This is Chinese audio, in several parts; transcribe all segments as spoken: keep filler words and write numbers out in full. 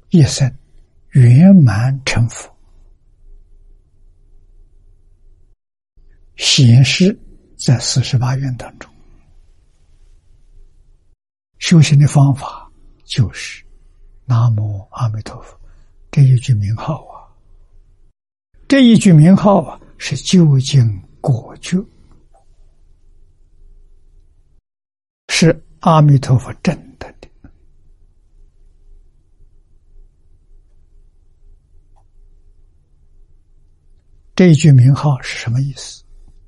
一生圆满成佛，显示在四十八愿当中。修行的方法就是南无阿弥陀佛这一句名号啊，这一句名号啊是究竟果觉，是阿弥陀佛证得的。这一句名号是什么意思？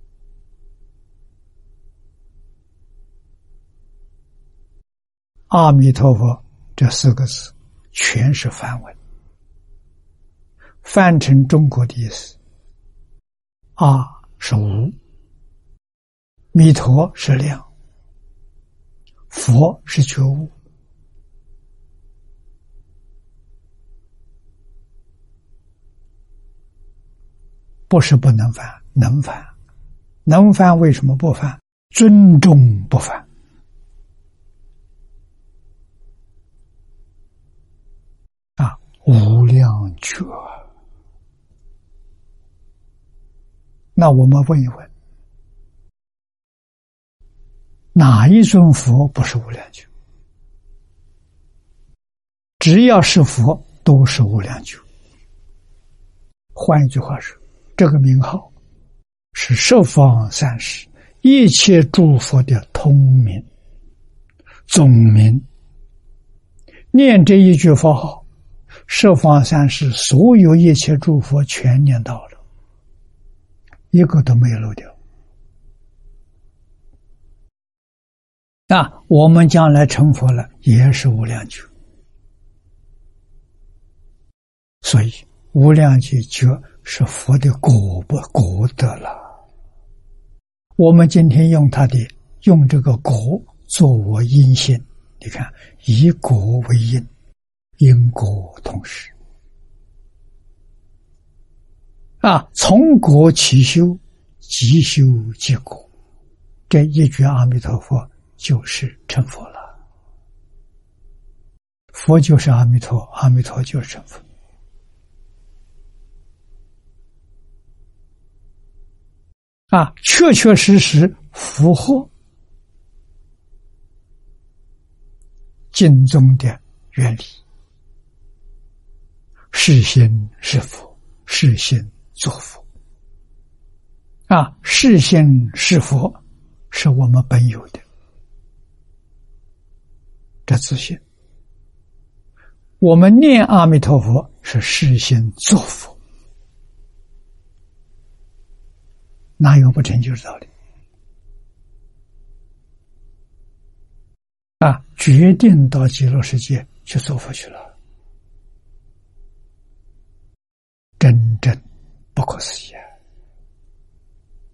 阿弥陀佛这四个字全是梵文，翻成中国的意思，阿是无，弥陀是量，佛是觉悟。不是不能翻，能翻，能翻为什么不翻？尊重不翻。啊，无量觉。那我们问一问，哪一尊佛不是无量觉？只要是佛，都是无量觉。换一句话说，这个名号是十方三世一切诸佛的通名、总名。念这一句佛号，十方三世所有一切诸佛全念到了，一个都没有漏掉。那我们将来成佛了，也是无量觉。所以无量觉是佛的果不果德了。我们今天用它的用这个果作我因心，你看以果为因，因果同时啊，从果起修，即修即果。这一句阿弥陀佛就是成佛了。佛就是阿弥陀，阿弥陀就是成佛。啊，确确实实符合经中的原理。是心是佛，是心作佛。啊，是心是佛，是我们本有的这自信。我们念阿弥陀佛是是心作佛。哪有不成就的道理？啊，决定到极乐世界去做佛去了，真正不可思议啊！